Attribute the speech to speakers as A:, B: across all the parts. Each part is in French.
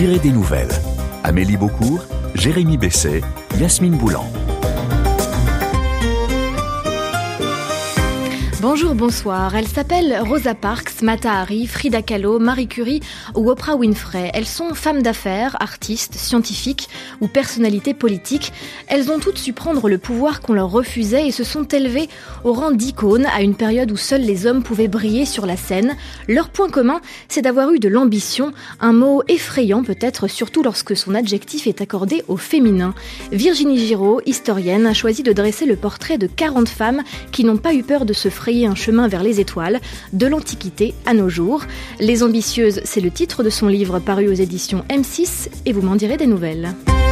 A: direz des nouvelles. Amélie Beaucourt, Jérémy Besset, Yasmine Boulan.
B: Bonjour, bonsoir. Elles s'appellent Rosa Parks, Mata Hari, Frida Kahlo, Marie Curie ou Oprah Winfrey. Elles sont femmes d'affaires, artistes, scientifiques ou personnalités politiques. Elles ont toutes su prendre le pouvoir qu'on leur refusait et se sont élevées au rang d'icônes à une période où seuls les hommes pouvaient briller sur la scène. Leur point commun, c'est d'avoir eu de l'ambition, un mot effrayant peut-être, surtout lorsque son adjectif est accordé au féminin. Virginie Giraud, historienne, a choisi de dresser le portrait de 40 femmes qui n'ont pas eu peur de se frayer un chemin vers les étoiles, de l'Antiquité à nos jours. Les ambitieuses, c'est le titre de son livre paru aux éditions M6 et vous m'en direz des nouvelles.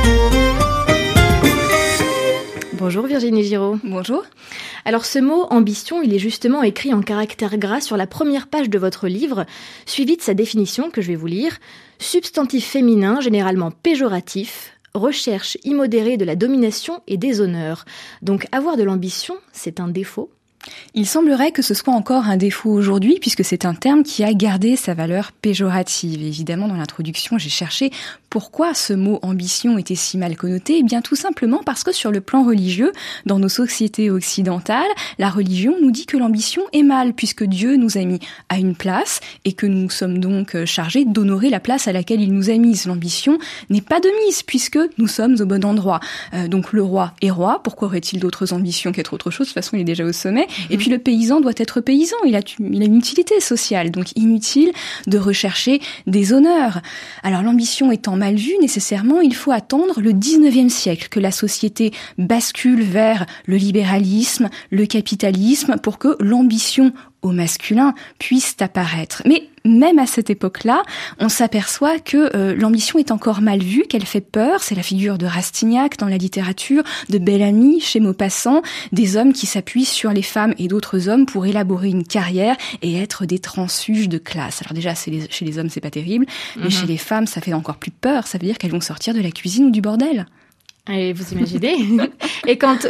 B: Bonjour Virginie Giraud.
C: Bonjour.
B: Alors ce mot ambition, il est justement écrit en caractères gras sur la première page de votre livre, suivi de sa définition que je vais vous lire. Substantif féminin, généralement péjoratif, recherche immodérée de la domination et des honneurs. Donc avoir de l'ambition, c'est un défaut ?
C: Il semblerait que ce soit encore un défaut aujourd'hui, puisque c'est un terme qui a gardé sa valeur péjorative. Et évidemment, dans l'introduction, j'ai cherché pourquoi ce mot ambition était si mal connoté. Eh bien, tout simplement parce que sur le plan religieux, dans nos sociétés occidentales, la religion nous dit que l'ambition est mal, puisque Dieu nous a mis à une place et que nous sommes donc chargés d'honorer la place à laquelle il nous a mise. L'ambition n'est pas de mise, puisque nous sommes au bon endroit. Donc le roi est roi, pourquoi aurait-il d'autres ambitions qu'être autre chose ? De toute façon, il est déjà au sommet. Et puis le paysan doit être paysan, il a une utilité sociale, donc inutile de rechercher des honneurs. Alors l'ambition étant mal vue, nécessairement, il faut attendre le 19e siècle, que la société bascule vers le libéralisme, le capitalisme, pour que l'ambition au masculin puisse apparaître. Mais même à cette époque-là, on s'aperçoit que l'ambition est encore mal vue, qu'elle fait peur. C'est la figure de Rastignac dans la littérature, de Bellamy chez Maupassant, des hommes qui s'appuient sur les femmes et d'autres hommes pour élaborer une carrière et être des transfuges de classe. Alors déjà, chez les hommes, c'est pas terrible, mais chez les femmes, ça fait encore plus peur. Ça veut dire qu'elles vont sortir de la cuisine ou du bordel.
B: Et vous imaginez. Et quand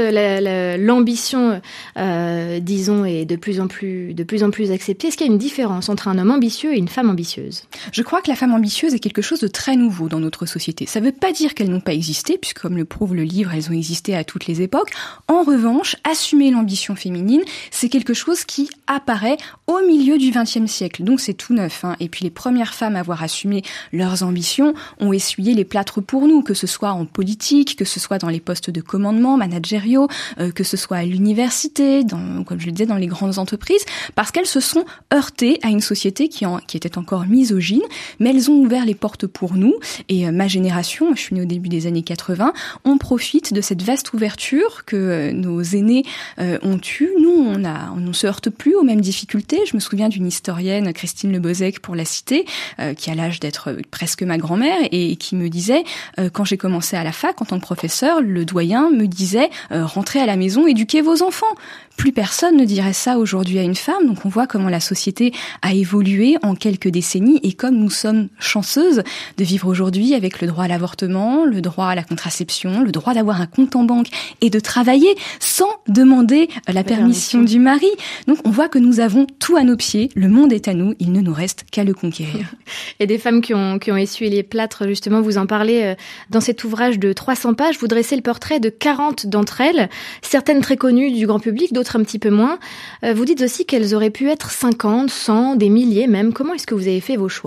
B: l'ambition, disons, est de plus en plus acceptée, est-ce qu'il y a une différence entre un homme ambitieux et une femme ambitieuse ?
C: Je crois que la femme ambitieuse est quelque chose de très nouveau dans notre société. Ça ne veut pas dire qu'elles n'ont pas existé, puisque comme le prouve le livre, elles ont existé à toutes les époques. En revanche, assumer l'ambition féminine, c'est quelque chose qui apparaît au milieu du XXe siècle. Donc c'est tout neuf. Et puis les premières femmes à avoir assumé leurs ambitions ont essuyé les plâtres pour nous, que ce soit en politique, que ce soit dans les postes de commandement managériaux, que ce soit à l'université, comme je le disais, dans les grandes entreprises, parce qu'elles se sont heurtées à une société qui était encore misogyne, mais elles ont ouvert les portes pour nous. Et ma génération, je suis née au début des années 80, on profite de cette vaste ouverture que nos aînés ont eue. Nous, on ne se heurte plus aux mêmes difficultés. Je me souviens d'une historienne, Christine Lebozec, pour la citer, qui a l'âge d'être presque ma grand-mère, et qui me disait, quand j'ai commencé à la fac, en tant que professeur, le doyen me disait rentrez à la maison, éduquez vos enfants. Plus personne ne dirait ça aujourd'hui à une femme. Donc on voit comment la société a évolué en quelques décennies et comme nous sommes chanceuses de vivre aujourd'hui avec le droit à l'avortement, le droit à la contraception, le droit d'avoir un compte en banque et de travailler sans demander la permission du mari. Donc on voit que nous avons tout à nos pieds, le monde est à nous, il ne nous reste qu'à le conquérir.
B: Et des femmes qui ont essuyé les plâtres, justement, vous en parlez dans cet ouvrage de 300 pages, vous dressez le portrait de 40 d'entre elles, certaines très connues du grand public, d'autres un petit peu moins. Vous dites aussi qu'elles auraient pu être 50, 100, des milliers même. Comment est-ce que vous avez fait vos choix ?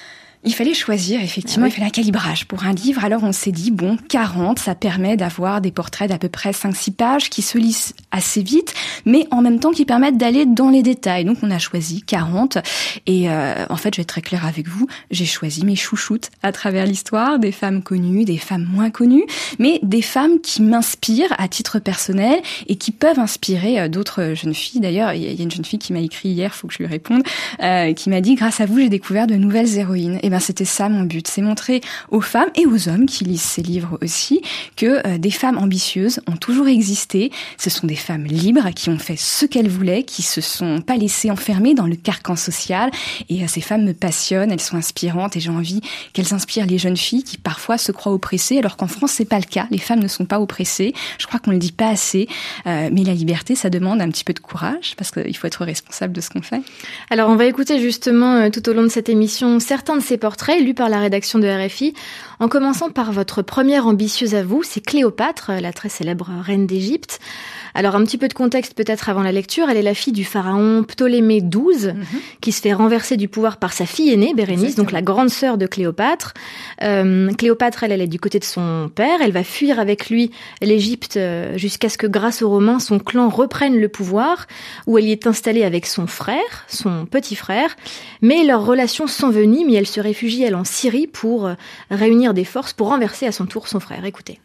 C: Il fallait choisir, effectivement, il fallait un calibrage pour un livre. Alors on s'est dit, 40, ça permet d'avoir des portraits d'à peu près 5-6 pages qui se lisent assez vite, mais en même temps qui permettent d'aller dans les détails. Donc on a choisi 40 et en fait, je vais être très claire avec vous, j'ai choisi mes chouchoutes à travers l'histoire, des femmes connues, des femmes moins connues, mais des femmes qui m'inspirent à titre personnel et qui peuvent inspirer d'autres jeunes filles. D'ailleurs, il y a une jeune fille qui m'a écrit hier, faut que je lui réponde, qui m'a dit, grâce à vous, j'ai découvert de nouvelles héroïnes. Et c'était ça mon but, c'est montrer aux femmes et aux hommes qui lisent ces livres aussi que des femmes ambitieuses ont toujours existé. Ce sont des femmes libres qui ont fait ce qu'elles voulaient, qui se sont pas laissées enfermer dans le carcan social. Et ces femmes me passionnent, elles sont inspirantes et j'ai envie qu'elles inspirent les jeunes filles qui parfois se croient oppressées, alors qu'en France c'est pas le cas. Les femmes ne sont pas oppressées. Je crois qu'on le dit pas assez. Mais la liberté, ça demande un petit peu de courage parce qu'il faut être responsable de ce qu'on fait.
B: Alors on va écouter justement tout au long de cette émission certains de ces portraits lus par la rédaction de RFI, en commençant par votre première ambitieuse à vous, c'est Cléopâtre, la très célèbre reine d'Égypte. Alors un petit peu de contexte peut-être avant la lecture, elle est la fille du pharaon Ptolémée XII, qui se fait renverser du pouvoir par sa fille aînée, Bérénice, donc la grande sœur de Cléopâtre. Cléopâtre, elle est du côté de son père, elle va fuir avec lui l'Égypte jusqu'à ce que grâce aux Romains, son clan reprenne le pouvoir, où elle y est installée avec son frère, son petit frère, mais leurs relations s'enveniment et elle se réfugie, elle, en Syrie pour réunir des forces pour renverser à son tour son frère. Écoutez.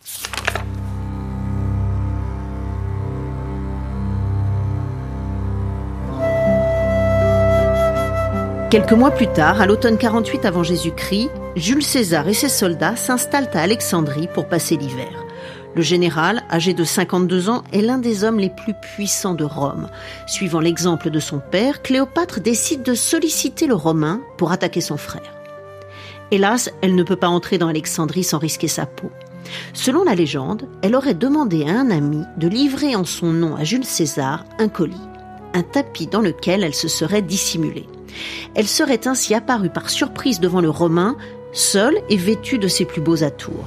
D: Quelques mois plus tard, à l'automne 48 avant Jésus-Christ, Jules César et ses soldats s'installent à Alexandrie pour passer l'hiver. Le général, âgé de 52 ans, est l'un des hommes les plus puissants de Rome. Suivant l'exemple de son père, Cléopâtre décide de solliciter le Romain pour attaquer son frère. Hélas, elle ne peut pas entrer dans Alexandrie sans risquer sa peau. Selon la légende, elle aurait demandé à un ami de livrer en son nom à Jules César un colis, un tapis dans lequel elle se serait dissimulée. Elle serait ainsi apparue par surprise devant le Romain, seule et vêtue de ses plus beaux atours.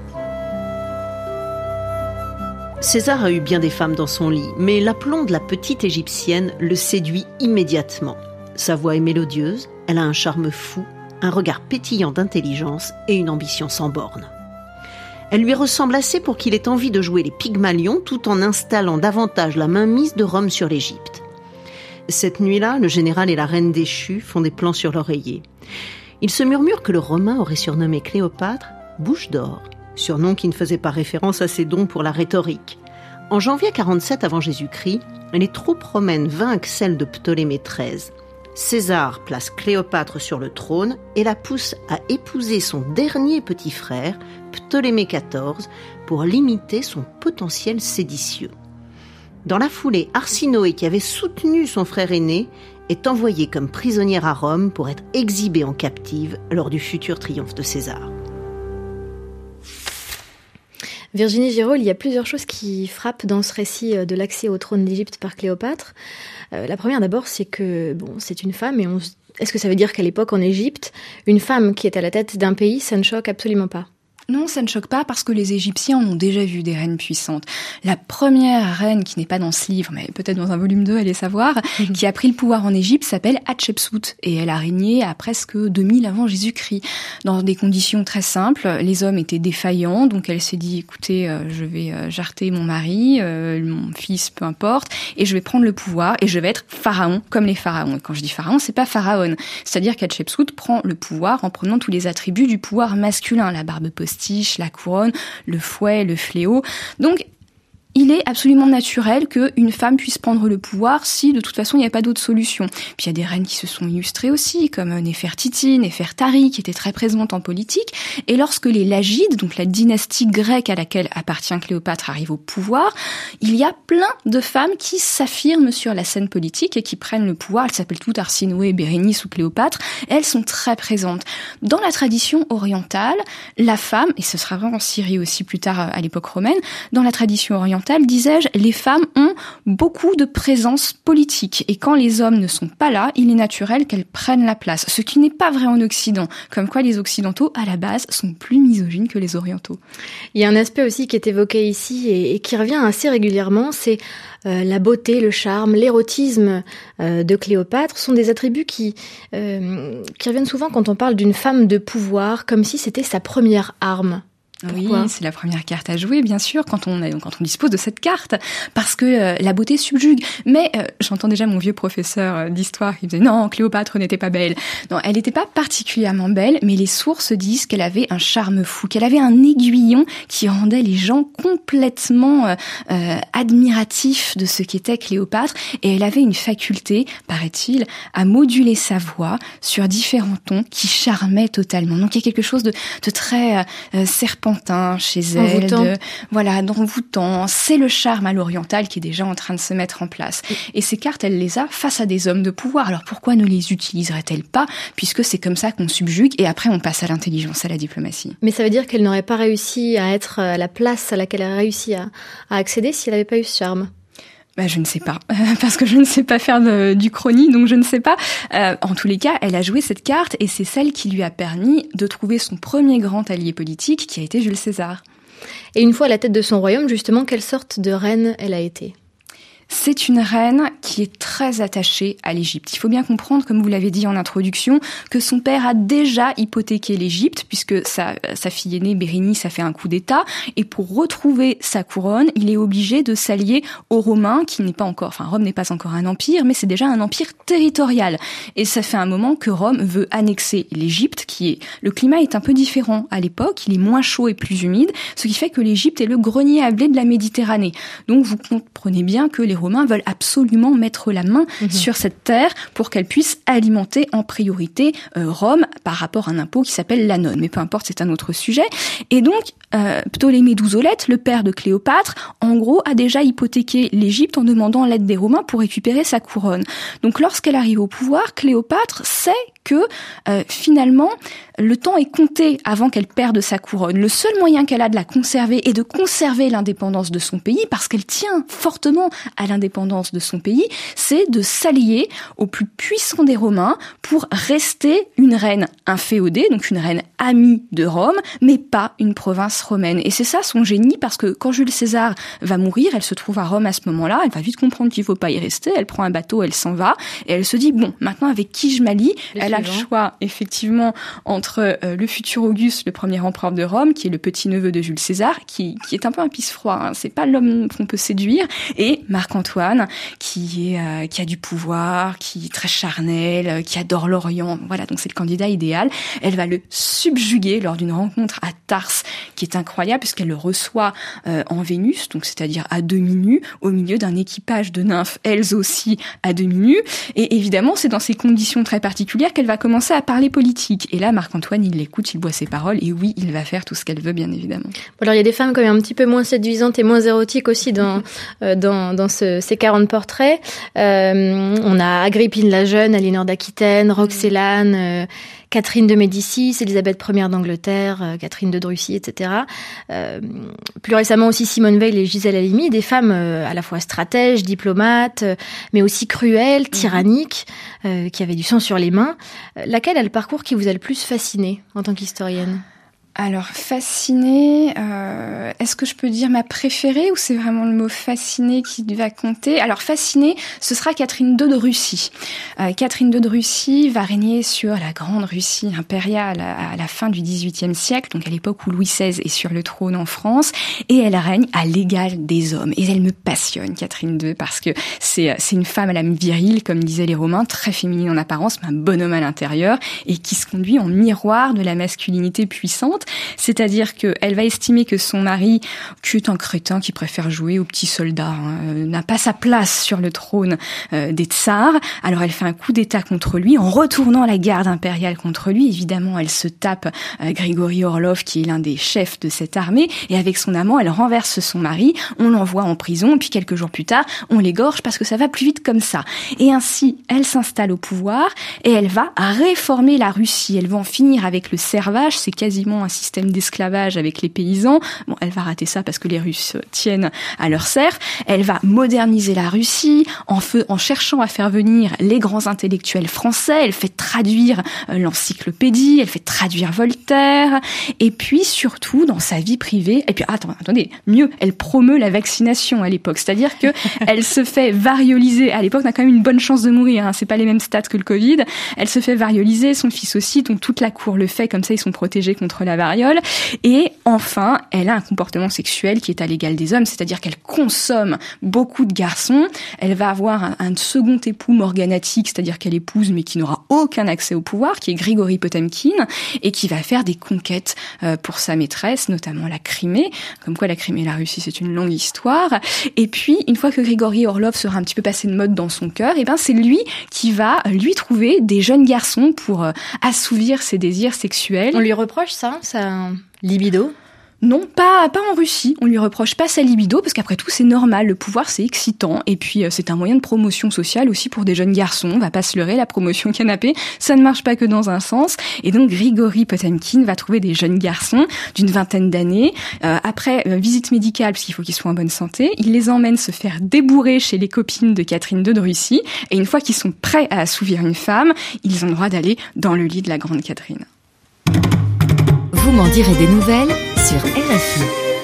D: César a eu bien des femmes dans son lit, mais l'aplomb de la petite Égyptienne le séduit immédiatement. Sa voix est mélodieuse, elle a un charme fou, un regard pétillant d'intelligence et une ambition sans bornes. Elle lui ressemble assez pour qu'il ait envie de jouer les Pygmalions tout en installant davantage la mainmise de Rome sur l'Égypte. Cette nuit-là, le général et la reine déchue font des plans sur l'oreiller. Il se murmure que le Romain aurait surnommé Cléopâtre Bouche d'or, surnom qui ne faisait pas référence à ses dons pour la rhétorique. En janvier 47 avant Jésus-Christ, les troupes romaines vainquent celles de Ptolémée XIII. César place Cléopâtre sur le trône et la pousse à épouser son dernier petit frère, Ptolémée XIV, pour limiter son potentiel séditieux. Dans la foulée, Arsinoé, qui avait soutenu son frère aîné, est envoyé comme prisonnière à Rome pour être exhibée en captive lors du futur triomphe de César.
B: Virginie Giraud, il y a plusieurs choses qui frappent dans ce récit de l'accès au trône d'Égypte par Cléopâtre. La première d'abord, c'est que c'est une femme et est-ce que ça veut dire qu'à l'époque en Égypte, une femme qui est à la tête d'un pays, ça ne choque absolument pas ?
C: Non, ça ne choque pas parce que les Égyptiens ont déjà vu des reines puissantes. La première reine, qui n'est pas dans ce livre, mais peut-être dans un volume 2, allez savoir, qui a pris le pouvoir en Égypte s'appelle Hatshepsut et elle a régné à presque 2000 avant Jésus-Christ. Dans des conditions très simples, les hommes étaient défaillants, donc elle s'est dit, écoutez, je vais jarter mon mari, mon fils, peu importe, et je vais prendre le pouvoir et je vais être pharaon comme les pharaons. Et quand je dis pharaon, c'est pas pharaon. C'est-à-dire qu'Hatshepsut prend le pouvoir en prenant tous les attributs du pouvoir masculin, la barbe postiche, la couronne, le fouet, le fléau. Donc, il est absolument naturel qu'une femme puisse prendre le pouvoir si, de toute façon, il n'y a pas d'autre solution. Puis il y a des reines qui se sont illustrées aussi, comme Néfertiti, Néfertari, qui était très présente en politique. Et lorsque les Lagides, donc la dynastie grecque à laquelle appartient Cléopâtre, arrivent au pouvoir, il y a plein de femmes qui s'affirment sur la scène politique et qui prennent le pouvoir. Elles s'appellent toutes Arsinoé, Bérénice ou Cléopâtre. Elles sont très présentes. Dans la tradition orientale, la femme, et ce sera vrai en Syrie aussi plus tard à l'époque romaine, dans la tradition orientale, disais-je, les femmes ont beaucoup de présence politique. Et quand les hommes ne sont pas là, il est naturel qu'elles prennent la place. Ce qui n'est pas vrai en Occident. Comme quoi les Occidentaux, à la base, sont plus misogynes que les Orientaux.
B: Il y a un aspect aussi qui est évoqué ici et qui revient assez régulièrement, c'est la beauté, le charme, l'érotisme de Cléopâtre sont des attributs qui reviennent souvent quand on parle d'une femme de pouvoir, comme si c'était sa première arme. Pourquoi ?
C: Oui, c'est la première carte à jouer, bien sûr, quand on dispose de cette carte, parce que la beauté subjugue. Mais j'entends déjà mon vieux professeur d'histoire qui disait non, Cléopâtre n'était pas belle. Non, elle n'était pas particulièrement belle, mais les sources disent qu'elle avait un charme fou, qu'elle avait un aiguillon qui rendait les gens complètement admiratifs de ce qu'était Cléopâtre, et elle avait une faculté, paraît-il, à moduler sa voix sur différents tons qui charmaient totalement. Donc il y a quelque chose de très serpentin chez elle, d'envoûtant. C'est le charme à l'oriental qui est déjà en train de se mettre en place. Et ces cartes, elle les a face à des hommes de pouvoir. Alors pourquoi ne les utiliserait-elle pas, puisque c'est comme ça qu'on subjugue et après on passe à l'intelligence, à la diplomatie.
B: Mais ça veut dire qu'elle n'aurait pas réussi à être à la place à laquelle elle a réussi à accéder si elle n'avait pas eu ce charme.
C: Je ne sais pas, parce que je ne sais pas faire d'Uchronie, donc je ne sais pas. En tous les cas, elle a joué cette carte et c'est celle qui lui a permis de trouver son premier grand allié politique, qui a été Jules César.
B: Et une fois à la tête de son royaume, justement, quelle sorte de reine elle a été ?
C: C'est une reine qui est très attachée à l'Égypte. Il faut bien comprendre, comme vous l'avez dit en introduction, que son père a déjà hypothéqué l'Égypte, puisque sa fille aînée, Bérénice, a fait un coup d'État. Et pour retrouver sa couronne, il est obligé de s'allier aux Romains, Rome n'est pas encore un empire, mais c'est déjà un empire territorial. Et ça fait un moment que Rome veut annexer l'Égypte, le climat est un peu différent à l'époque, il est moins chaud et plus humide, ce qui fait que l'Égypte est le grenier à blé de la Méditerranée. Donc vous comprenez bien que les Romains veulent absolument mettre la main sur cette terre pour qu'elle puisse alimenter en priorité Rome par rapport à un impôt qui s'appelle l'annone. Mais peu importe, c'est un autre sujet. Et donc, Ptolémée d'Ouzolète, le père de Cléopâtre, en gros, a déjà hypothéqué l'Égypte en demandant l'aide des Romains pour récupérer sa couronne. Donc, lorsqu'elle arrive au pouvoir, Cléopâtre sait que finalement, le temps est compté avant qu'elle perde sa couronne. Le seul moyen qu'elle a de la conserver est de conserver l'indépendance de son pays, parce qu'elle tient fortement à l'indépendance de son pays, c'est de s'allier au plus puissant des Romains pour rester une reine inféodée, donc une reine amie de Rome, mais pas une province romaine. Et c'est ça son génie, parce que quand Jules César va mourir, elle se trouve à Rome à ce moment-là, elle va vite comprendre qu'il faut pas y rester, elle prend un bateau, elle s'en va, et elle se dit, bon, maintenant avec qui je m'allie ? Elle a le choix, effectivement, entre le futur Auguste, le premier empereur de Rome, qui est le petit-neveu de Jules César, qui est un peu un pisse-froid, hein, c'est pas l'homme qu'on peut séduire, et Marc-Antoine, qui a du pouvoir, qui est très charnel, qui adore l'Orient. Voilà, donc c'est le candidat idéal. Elle va le subjuguer lors d'une rencontre à Tarse, qui est incroyable, puisqu'elle le reçoit en Vénus, donc c'est-à-dire à demi nue, au milieu d'un équipage de nymphes, elles aussi à demi nues. Et évidemment, c'est dans ces conditions très particulières qu'elle va commencer à parler politique. Et là, Marc-Antoine, il l'écoute, il boit ses paroles, et oui, il va faire tout ce qu'elle veut, bien évidemment.
B: Alors, il y a des femmes quand même un petit peu moins séduisantes et moins érotiques aussi dans ces 40 portraits. On a Agrippine la Jeune, Aliénor d'Aquitaine, Roxelane, Catherine de Médicis, Élisabeth Ier d'Angleterre, Catherine de Russie, etc. Plus récemment aussi Simone Veil et Gisèle Halimi, des femmes à la fois stratèges, diplomates, mais aussi cruelles, tyranniques, qui avaient du sang sur les mains. Laquelle a le parcours qui vous a le plus fasciné en tant qu'historienne ?
C: Alors, fascinée, est-ce que je peux dire ma préférée ou c'est vraiment le mot fascinée qui va compter ? Alors, fascinée, ce sera Catherine II de Russie. Catherine II de Russie va régner sur la grande Russie impériale à la fin du XVIIIe siècle, donc à l'époque où Louis XVI est sur le trône en France, et elle règne à l'égal des hommes. Et elle me passionne, Catherine II, parce que c'est une femme à l'âme virile, comme disaient les Romains, très féminine en apparence, mais un bonhomme à l'intérieur, et qui se conduit en miroir de la masculinité puissante. C'est-à-dire qu'elle va estimer que son mari, qui est un crétin qui préfère jouer au petit soldat, n'a pas sa place sur le trône des tsars. Alors elle fait un coup d'État contre lui en retournant la garde impériale contre lui. Évidemment, elle se tape Grigori Orlov, qui est l'un des chefs de cette armée, et avec son amant, elle renverse son mari, on l'envoie en prison, et puis quelques jours plus tard, on l'égorge parce que ça va plus vite comme ça. Et ainsi, elle s'installe au pouvoir et elle va réformer la Russie. Elle va en finir avec le servage, c'est quasiment un système d'esclavage avec les paysans. Bon, elle va rater ça parce que les Russes tiennent à leur serf. Elle va moderniser la Russie en cherchant à faire venir les grands intellectuels français. Elle fait traduire l'encyclopédie, elle fait traduire Voltaire. Et puis, surtout, dans sa vie privée, et puis, attendez, mieux, elle promeut la vaccination à l'époque. C'est-à-dire que elle se fait varioliser. À l'époque, on a quand même une bonne chance de mourir, hein. C'est pas les mêmes stats que le Covid. Elle se fait varioliser, son fils aussi, donc toute la cour le fait, comme ça ils sont protégés contre la variole. Et enfin, elle a un comportement sexuel qui est à l'égal des hommes, c'est-à-dire qu'elle consomme beaucoup de garçons. Elle va avoir un second époux morganatique, c'est-à-dire qu'elle épouse mais qui n'aura aucun accès au pouvoir, qui est Grigori Potemkin, et qui va faire des conquêtes pour sa maîtresse, notamment la Crimée. Comme quoi la Crimée et la Russie, c'est une longue histoire. Et puis, une fois que Grigori Orlov sera un petit peu passé de mode dans son cœur, et ben c'est lui qui va lui trouver des jeunes garçons pour assouvir ses désirs sexuels.
B: On lui reproche ça libido ?
C: Non, pas en Russie. On lui reproche pas sa libido, parce qu'après tout, c'est normal. Le pouvoir, c'est excitant. Et puis, c'est un moyen de promotion sociale aussi pour des jeunes garçons. On va pas se leurrer, la promotion canapé, ça ne marche pas que dans un sens. Et donc, Grigory Potemkin va trouver des jeunes garçons d'une vingtaine d'années. Après visite médicale, parce qu'il faut qu'ils soient en bonne santé, il les emmène se faire débourrer chez les copines de Catherine II de Russie. Et une fois qu'ils sont prêts à assouvir une femme, ils ont le droit d'aller dans le lit de la grande Catherine.
E: Vous m'en direz des nouvelles sur RFI.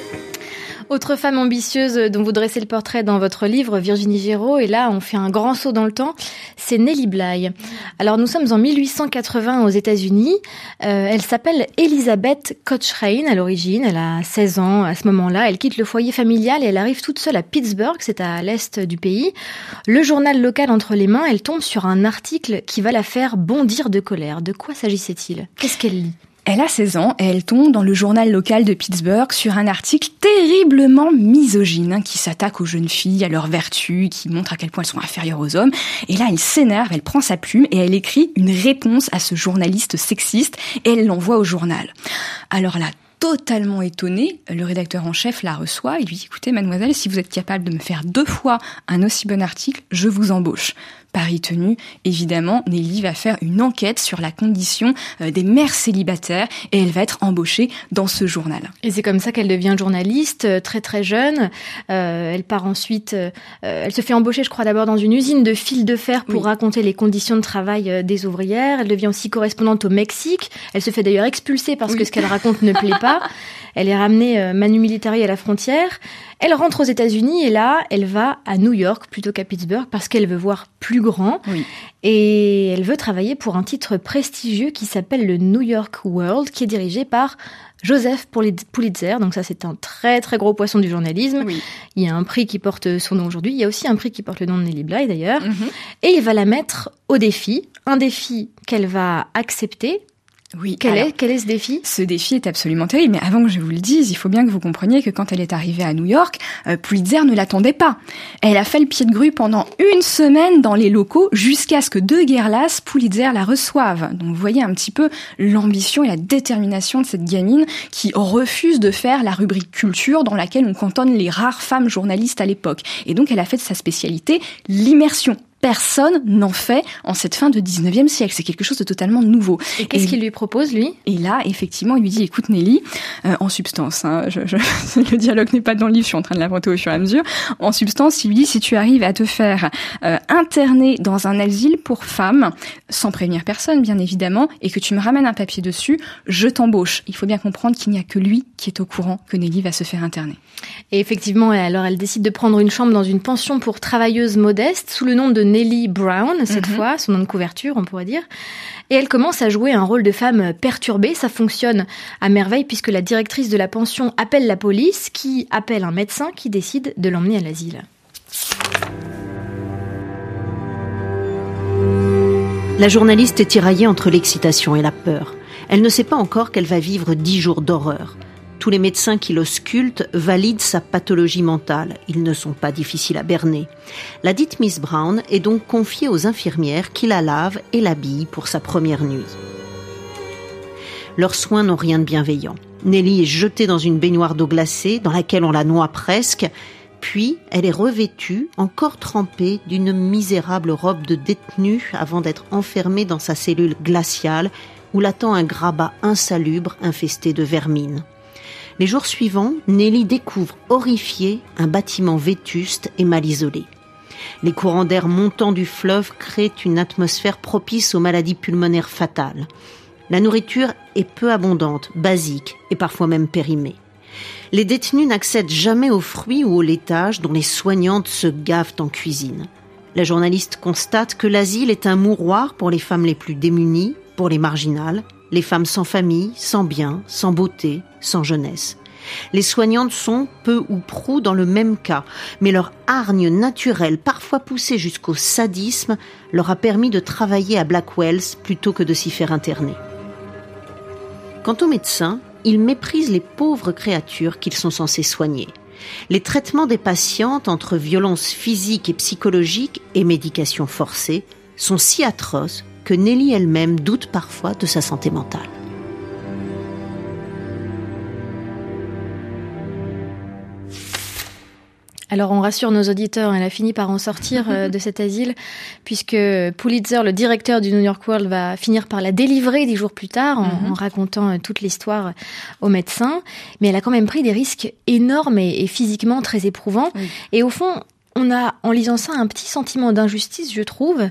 B: Autre femme ambitieuse dont vous dressez le portrait dans votre livre, Virginie Giraud, et là on fait un grand saut dans le temps, c'est Nellie Bly. Alors nous sommes en 1880 aux États-Unis. Elle s'appelle Elizabeth Cochrane à l'origine, elle a 16 ans à ce moment-là, elle quitte le foyer familial et elle arrive toute seule à Pittsburgh, c'est à l'est du pays. Le journal local entre les mains, elle tombe sur un article qui va la faire bondir de colère. De quoi s'agissait-il ? Qu'est-ce qu'elle lit ?
C: Elle a 16 ans et elle tombe dans le journal local de Pittsburgh sur un article terriblement misogyne qui s'attaque aux jeunes filles, à leurs vertus, qui montre à quel point elles sont inférieures aux hommes. Et là, elle s'énerve, elle prend sa plume et elle écrit une réponse à ce journaliste sexiste et elle l'envoie au journal. Alors là, totalement étonné, le rédacteur en chef la reçoit et lui dit « Écoutez, mademoiselle, si vous êtes capable de me faire 2 fois un aussi bon article, je vous embauche. » Pari tenu, évidemment, Nellie va faire une enquête sur la condition des mères célibataires et elle va être embauchée dans ce journal.
B: Et c'est comme ça qu'elle devient journaliste, très très jeune. Elle part ensuite, elle se fait embaucher, je crois, d'abord dans une usine de fil de fer pour raconter les conditions de travail des ouvrières. Elle devient aussi correspondante au Mexique. Elle se fait d'ailleurs expulser parce que ce qu'elle raconte ne plaît pas. Elle est ramenée manu militari à la frontière. Elle rentre aux États-Unis et là, elle va à New York plutôt qu'à Pittsburgh parce qu'elle veut voir plus grand. Oui. Et elle veut travailler pour un titre prestigieux qui s'appelle le New York World, qui est dirigé par Joseph Pulitzer. Donc ça, c'est un très très gros poisson du journalisme. Oui. Il y a un prix qui porte son nom aujourd'hui. Il y a aussi un prix qui porte le nom de Nellie Bly d'ailleurs. Et il va la mettre au défi. Un défi qu'elle va accepter. Oui. Quel est ce défi ?
C: Ce défi est absolument terrible, mais avant que je vous le dise, il faut bien que vous compreniez que quand elle est arrivée à New York, Pulitzer ne l'attendait pas. Elle a fait le pied de grue pendant 1 semaine dans les locaux jusqu'à ce que de guerre lasse, Pulitzer la reçoive. Donc vous voyez un petit peu l'ambition et la détermination de cette gamine qui refuse de faire la rubrique culture dans laquelle on cantonne les rares femmes journalistes à l'époque. Et donc elle a fait de sa spécialité l'immersion. Personne n'en fait en cette fin de 19e siècle. C'est quelque chose de totalement nouveau.
B: Et qu'est-ce qu'il lui propose, lui ?
C: Et là, effectivement, il lui dit, écoute Nellie, en substance, le dialogue n'est pas dans le livre, je suis en train de l'inventer au fur et à mesure. En substance, il lui dit, si tu arrives à te faire interner dans un asile pour femmes, sans prévenir personne, bien évidemment, et que tu me ramènes un papier dessus, je t'embauche. Il faut bien comprendre qu'il n'y a que lui qui est au courant que Nellie va se faire interner.
B: Et effectivement, alors elle décide de prendre une chambre dans une pension pour travailleuses modestes, sous le nom de Nellie Brown, cette fois, son nom de couverture, on pourrait dire. Et elle commence à jouer un rôle de femme perturbée. Ça fonctionne à merveille puisque la directrice de la pension appelle la police, qui appelle un médecin qui décide de l'emmener à l'asile.
D: La journaliste est tiraillée entre l'excitation et la peur. Elle ne sait pas encore qu'elle va vivre 10 jours d'horreur. Tous les médecins qui l'auscultent valident sa pathologie mentale. Ils ne sont pas difficiles à berner. La dite Miss Brown est donc confiée aux infirmières qui la lavent et l'habillent pour sa première nuit. Leurs soins n'ont rien de bienveillant. Nellie est jetée dans une baignoire d'eau glacée dans laquelle on la noie presque. Puis, elle est revêtue, encore trempée, d'une misérable robe de détenue avant d'être enfermée dans sa cellule glaciale où l'attend un grabat insalubre infesté de vermine. Les jours suivants, Nellie découvre, horrifiée, un bâtiment vétuste et mal isolé. Les courants d'air montants du fleuve créent une atmosphère propice aux maladies pulmonaires fatales. La nourriture est peu abondante, basique et parfois même périmée. Les détenus n'accèdent jamais aux fruits ou au laitage dont les soignantes se gavent en cuisine. La journaliste constate que l'asile est un mouroir pour les femmes les plus démunies, pour les marginales, les femmes sans famille, sans biens, sans beauté, sans jeunesse. Les soignantes sont peu ou prou dans le même cas, mais leur hargne naturelle, parfois poussée jusqu'au sadisme, leur a permis de travailler à Blackwells plutôt que de s'y faire interner. Quant aux médecins, ils méprisent les pauvres créatures qu'ils sont censés soigner. Les traitements des patientes entre violences physiques et psychologiques et médication forcée sont si atroces que Nellie elle-même doute parfois de sa santé mentale.
B: Alors on rassure nos auditeurs, elle a fini par en sortir de cet asile, puisque Pulitzer, le directeur du New York World, va finir par la délivrer 10 jours plus tard, en racontant toute l'histoire aux médecins. Mais elle a quand même pris des risques énormes et physiquement très éprouvants. Oui. Et au fond, on a, en lisant ça, un petit sentiment d'injustice, je trouve.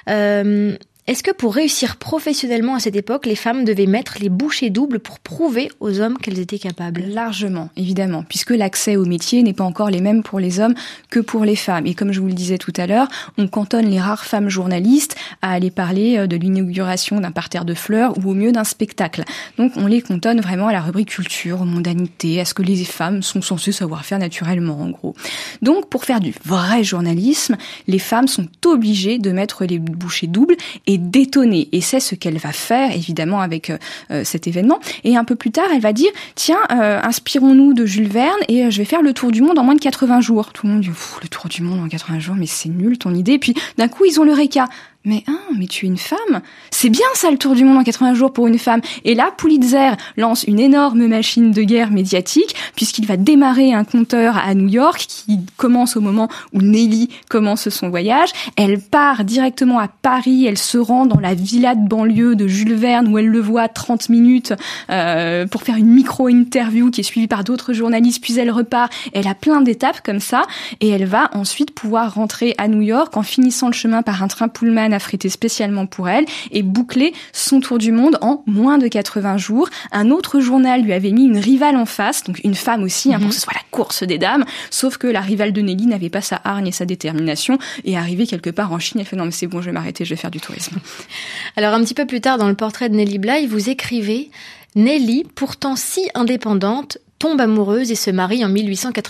B: Est-ce que pour réussir professionnellement à cette époque, les femmes devaient mettre les bouchées doubles pour prouver aux hommes qu'elles étaient capables ?
C: Largement, évidemment, puisque l'accès au métier n'est pas encore les mêmes pour les hommes que pour les femmes. Et comme je vous le disais tout à l'heure, on cantonne les rares femmes journalistes à aller parler de l'inauguration d'un parterre de fleurs ou au mieux d'un spectacle. Donc on les cantonne vraiment à la rubrique culture, aux mondanités, à ce que les femmes sont censées savoir faire naturellement, en gros. Donc pour faire du vrai journalisme, les femmes sont obligées de mettre les bouchées doubles et détonner. Et c'est ce qu'elle va faire, évidemment, avec cet événement. Et un peu plus tard, elle va dire, tiens, inspirons-nous de Jules Verne et je vais faire le tour du monde en moins de 80 jours. Tout le monde dit, le tour du monde en 80 jours, mais c'est nul ton idée. Et puis, d'un coup, ils ont l'eureka. Mais tu es une femme ? C'est bien ça, le tour du monde en 80 jours pour une femme. Et là, Pulitzer lance une énorme machine de guerre médiatique, puisqu'il va démarrer un compteur à New York qui commence au moment où Nelly commence son voyage. Elle part directement à Paris, elle se rend dans la villa de banlieue de Jules Verne où elle le voit 30 minutes pour faire une micro-interview qui est suivie par d'autres journalistes, puis elle repart. Elle a plein d'étapes comme ça, et elle va ensuite pouvoir rentrer à New York en finissant le chemin par un train Pullman affrété spécialement pour elle et boucler son tour du monde en moins de 80 jours. Un autre journal lui avait mis une rivale en face, donc une femme aussi, pour que ce soit la course des dames, sauf que la rivale de Nelly n'avait pas sa hargne et sa détermination, et arrivée quelque part en Chine, elle fait non mais c'est bon, je vais m'arrêter, je vais faire du tourisme.
B: Alors un petit peu plus tard dans le portrait de Nelly Bly, vous écrivez « Nelly, pourtant si indépendante, tombe amoureuse et se marie en 1895. »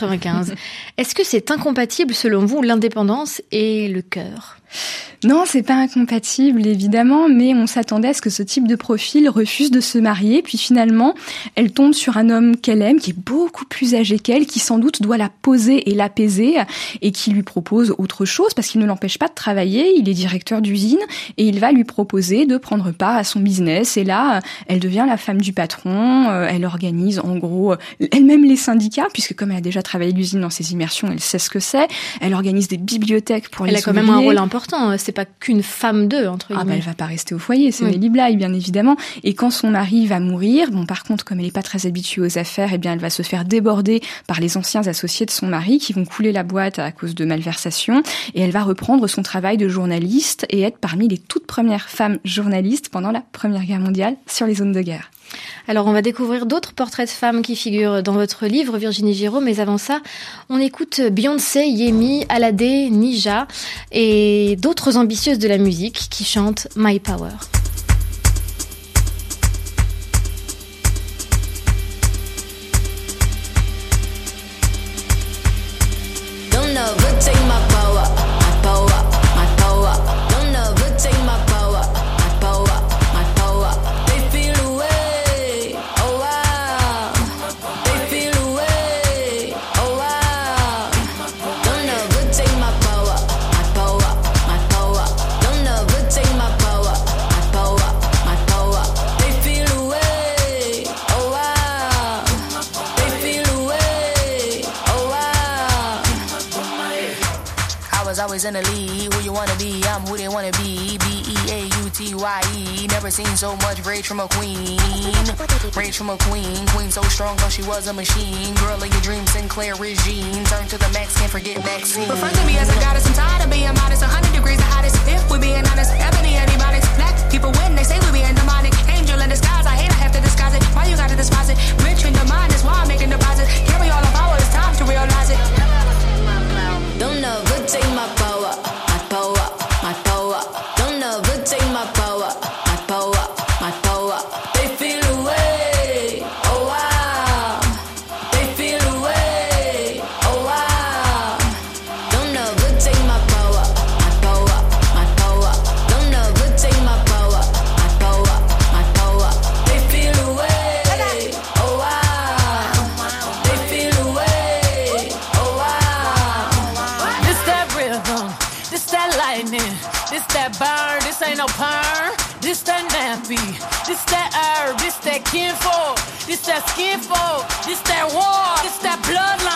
B: Est-ce que c'est incompatible selon vous, l'indépendance et le cœur ?
C: Non, c'est pas incompatible, évidemment, mais on s'attendait à ce que ce type de profil refuse de se marier, puis finalement, elle tombe sur un homme qu'elle aime, qui est beaucoup plus âgé qu'elle, qui sans doute doit la poser et l'apaiser, et qui lui propose autre chose, parce qu'il ne l'empêche pas de travailler, il est directeur d'usine, et il va lui proposer de prendre part à son business, et là, elle devient la femme du patron, elle organise, en gros, elle-même les syndicats, puisque comme elle a déjà travaillé l'usine dans ses immersions, elle sait ce que c'est, elle organise des bibliothèques pour les ouvriers.
B: Elle a quand même un rôle important, c'est pas qu'une femme d'eux, entre guillemets.
C: Elle va pas rester au foyer, c'est Nelly Bly, bien évidemment. Et quand son mari va mourir, par contre, comme elle est pas très habituée aux affaires, elle va se faire déborder par les anciens associés de son mari qui vont couler la boîte à cause de malversations. Et elle va reprendre son travail de journaliste et être parmi les toutes premières femmes journalistes pendant la Première Guerre mondiale sur les zones de guerre.
B: Alors on va découvrir d'autres portraits de femmes qui figurent dans votre livre, Virginie Giraud, mais avant ça, on écoute Beyoncé, Yemi, Alade, Nija et d'autres ambitieuses de la musique qui chantent My Power.
F: Always in the lead, who you wanna be, I'm who they wanna be, B-E-A-U-T-Y-E, never seen so much rage from a queen, queen so strong, thought she was a machine, girl of your dreams, Sinclair regime, turn to the max, can't forget Maxine. Refer to me as a goddess, I'm tired of being modest, 100 degrees the hottest, if we're being honest, ebony antibiotics, black people win, they say we being demonic, angel in disguise, I hate I have to disguise it, why you gotta despise it, rich in the mind, that's why I'm making deposits, carry all the power, it's time to realize it. Don't never take my power, my power, my power. Don't never take my power, my power, my power. They feel away, oh wow. They feel away, oh wow. Don't never take my power, my power, my power. Don't never take my power, my power, my power. They feel away, oh wow. They feel away, oh wow. This that rhythm, this that lightning, this that burn, this ain't no perm, this that nappy, this that herb, this that kinfolk, this that skinfolk, this that war, this that bloodline.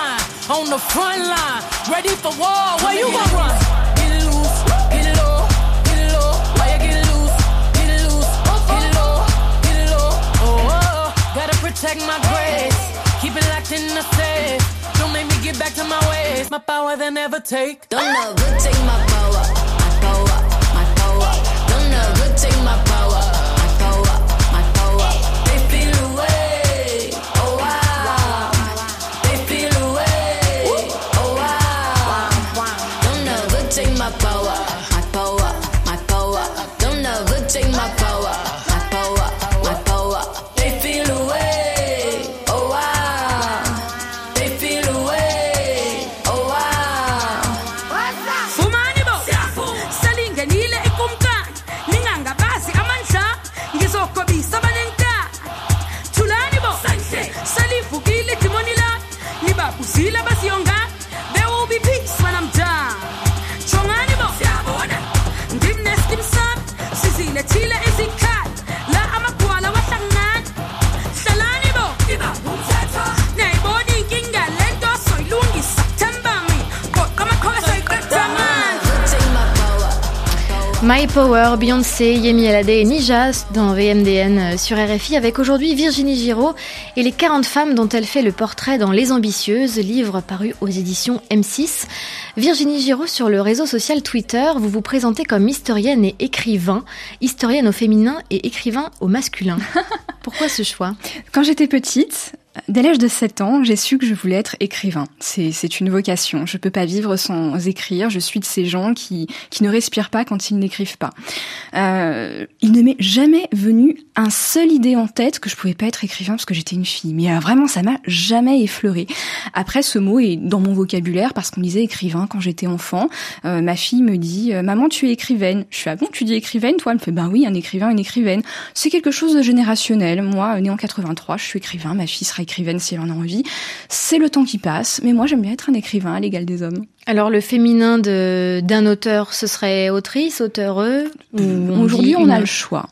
F: on the front line, ready for war. Where you gon' run? Get loose, get low, get low. Why you get loose, get loose, get low, get low. Oh, oh, gotta protect my grace, keep it locked in the safe. Don't make me get back to my ways. My power they never take.
G: Don't never take my power, my power, my power. Don't never take my power, my power, my power. They feel away, oh wow. They feel away, oh wow. Don't never take my power, my power, my power. Don't never take my power, my power, my power. They feel away, oh wow. They feel away, oh wow.
H: Fumani bo, salinga nile ikumkan, ninganga basi amansha, ngizokobisa banenka. Tulani bo, salivukile timonila, nibabuzile basiyonga. There will be peace when I'm done. Chongani bo, ndimnes dimsam, sizile chile izikat, la amakwala watangan. Salani bo, nayibona inkinga lento soyilungisa thembami, kodwa amakhosi ayikathaman.
G: Take my power,
B: My Power, Beyoncé, Yemi Alade et Nijas dans VMDN sur RFI avec aujourd'hui Virginie Giraud et les 40 femmes dont elle fait le portrait dans Les Ambitieuses, livre paru aux éditions M6. Virginie Giraud, sur le réseau social Twitter, vous vous présentez comme historienne et écrivain, historienne au féminin et écrivain au masculin. Pourquoi ce choix ?
C: Quand j'étais petite, dès l'âge de 7 ans, j'ai su que je voulais être écrivain. C'est une vocation. Je peux pas vivre sans écrire. Je suis de ces gens qui ne respirent pas quand ils n'écrivent pas. Il ne m'est jamais venu un seule idée en tête que je pouvais pas être écrivain parce que j'étais une fille. Mais vraiment, ça m'a jamais effleuré. Après, ce mot est dans mon vocabulaire parce qu'on disait écrivain quand j'étais enfant. Ma fille me dit « Maman, tu es écrivaine ». Je fais « Ah bon, tu dis écrivaine, toi ?» Elle me fait « Ben oui, un écrivain, une écrivaine ». C'est quelque chose de générationnel. Moi, née en 83, je suis écrivain. Ma fille sera écrivaine si elle en a envie. C'est le temps qui passe, mais moi j'aime bien être un écrivain à l'égal des hommes.
B: Alors le féminin d'un auteur, ce serait autrice, auteureux ou
C: Aujourd'hui, on a le choix.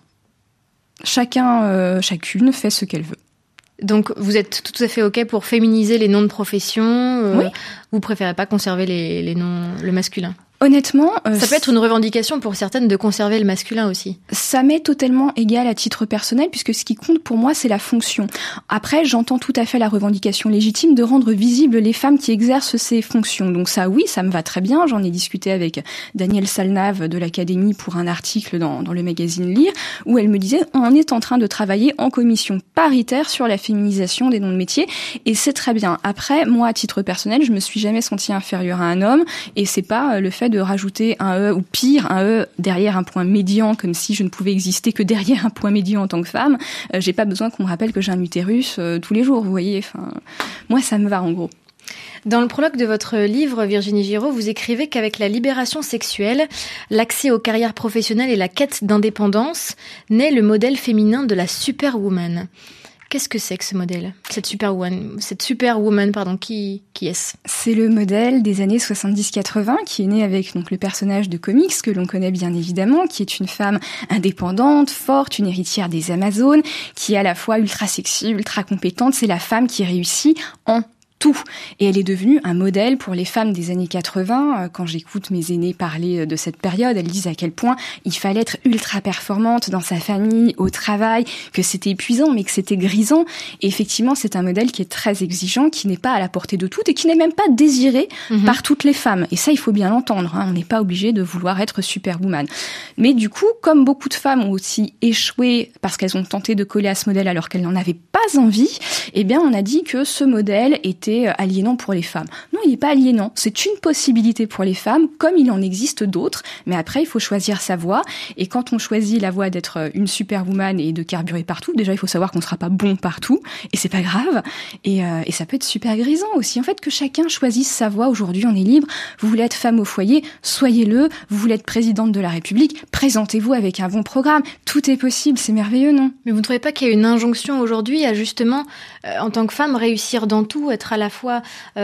C: Chacune fait ce qu'elle veut.
B: Donc vous êtes tout à fait OK pour féminiser les noms de profession.
C: Oui.
B: Vous préférez pas conserver les noms, le masculin?
C: Honnêtement,
B: ça peut être une revendication pour certaines de conserver le masculin aussi.
C: Ça m'est totalement égal à titre personnel puisque ce qui compte pour moi, c'est la fonction. Après, j'entends tout à fait la revendication légitime de rendre visibles les femmes qui exercent ces fonctions. Donc ça, oui, ça me va très bien. J'en ai discuté avec Danielle Salnave de l'Académie pour un article dans le magazine Lire où elle me disait on est en train de travailler en commission paritaire sur la féminisation des noms de métiers et c'est très bien. Après, moi, à titre personnel, je me suis jamais sentie inférieure à un homme et c'est pas le fait de rajouter un E ou pire, un E derrière un point médian comme si je ne pouvais exister que derrière un point médian en tant que femme. J'ai pas besoin qu'on me rappelle que j'ai un utérus tous les jours, vous voyez. Enfin, moi, ça me va en gros.
B: Dans le prologue de votre livre, Virginie Giraud, vous écrivez qu'avec la libération sexuelle, l'accès aux carrières professionnelles et la quête d'indépendance, naît le modèle féminin de la superwoman. Qu'est-ce que c'est que ce modèle, cette superwoman, qui est-ce?
C: C'est le modèle des années 70-80 qui est né avec donc le personnage de comics que l'on connaît bien évidemment, qui est une femme indépendante, forte, une héritière des Amazones, qui est à la fois ultra sexy, ultra compétente. C'est la femme qui réussit en tout. Et elle est devenue un modèle pour les femmes des années 80. Quand j'écoute mes aînés parler de cette période, elles disent à quel point il fallait être ultra performante dans sa famille, au travail, que c'était épuisant, mais que c'était grisant. Et effectivement, c'est un modèle qui est très exigeant, qui n'est pas à la portée de toutes et qui n'est même pas désiré par toutes les femmes. Et ça, il faut bien l'entendre. On n'est pas obligé de vouloir être superwoman. Mais du coup, comme beaucoup de femmes ont aussi échoué parce qu'elles ont tenté de coller à ce modèle alors qu'elles n'en avaient pas envie, eh bien, on a dit que ce modèle était aliénant pour les femmes. Non, il n'est pas aliénant. C'est une possibilité pour les femmes, comme il en existe d'autres. Mais après, il faut choisir sa voie. Et quand on choisit la voie d'être une superwoman et de carburer partout, déjà, il faut savoir qu'on ne sera pas bon partout. Et c'est pas grave. Et ça peut être super grisant aussi. En fait, que chacun choisisse sa voie. Aujourd'hui, on est libre. Vous voulez être femme au foyer, soyez-le. Vous voulez être présidente de la République, présentez-vous avec un bon programme. Tout est possible. C'est merveilleux, non?
B: Mais vous ne trouvez pas qu'il y a une injonction aujourd'hui à justement, en tant que femme, réussir dans tout, être à la fois